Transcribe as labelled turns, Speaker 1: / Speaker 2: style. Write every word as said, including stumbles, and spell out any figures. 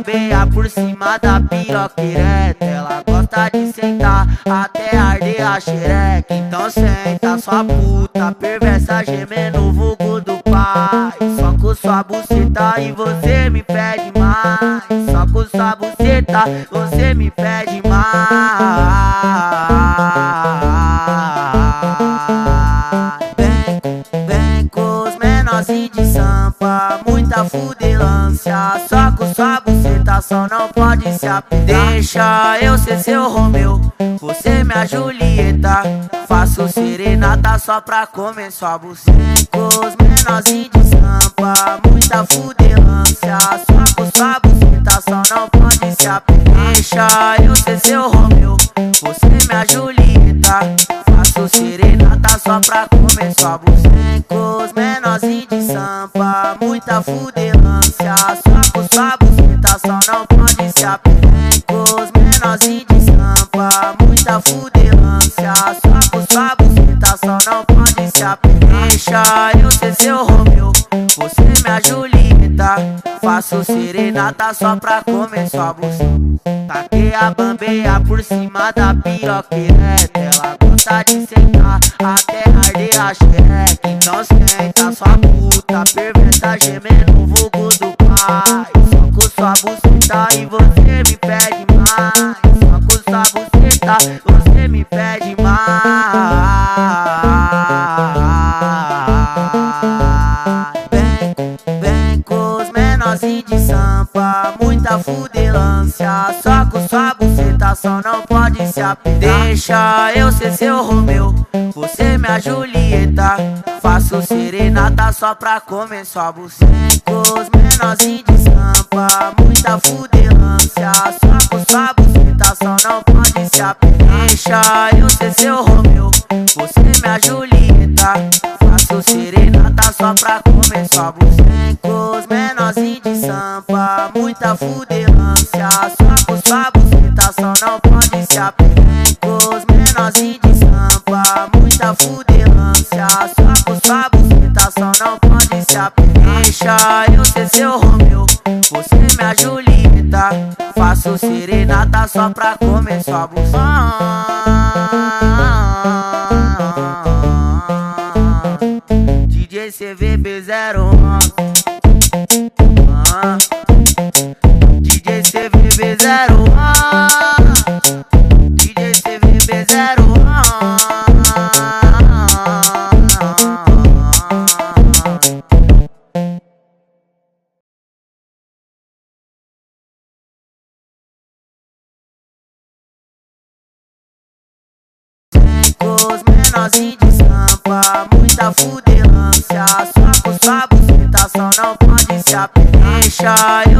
Speaker 1: bambeia por cima da piroca ereta. Ela gosta de sentar até arder a xereca. Então senta sua puta perversa gemendo, vulgo do pai. Só com sua buceta e você me pede mais. Só com sua buceta você me pede mais. Vem, vem com os menorzinhos de sampa, muita fudelância. Só com sua buceta só não pode se apegar. Deixa eu ser seu Romeu, você minha Julieta. Faço serenata só pra comer sua buceta. Com os menorzinhos de sampa, muita fudelância. Só com sua buceta só não pode se apegar. Deixa eu ser seu Romeu, você minha Julieta. Faço serenata só pra comer sua buceta. Com os menorzinhos de sampa, muita fudelância. Só com sua buceta só não pode se apegar. Com os menorzinhos de sampa, muita fudelância. Só com sua buceta só não pode se apegar. Deixa eu ser seu Romeu, você minha Julieta. Faço serenata só pra comer sua buceta. Taquei a bambeia por cima da piroca ereta. Ela gosta de sentar até arder a xereca. Então senta sua puta perversa gemendo, vulgo do pai. Só com sua buceta e você me pede mais. Só com sua buceta você me pede mais. Vem, vem com os menorzinhos de sampa, muita fudelância. Só com sua buceta só não pode se apegar. Deixa eu ser seu Romeu, você minha Julieta. Faço serenata só pra comer sua buceta. Com os menorzinhos de sampa, muita fudelância. Só com sua buceta só não pode se apegar. Deixa eu ser seu Romeu, você minha Julieta. Faço serenata só pra comer sua buceta. Com os menorzinhos de sampa, muita fudelância. Só com sua buceta só não pode se apegar. Com os menorzinhos de sampa, muita fudelância. Só com sua buceta só não pode se apegar. Deixa eu ser seu Romeu, você minha Julieta. Faço serenata só pra comer sua buceta. D J C V B zero um, ah. D J C V B zero um, D J C V B zero um. Com os menorzinhos de sampa, muita fudelância. Só com sua buceta só não pode se apegar. Deixa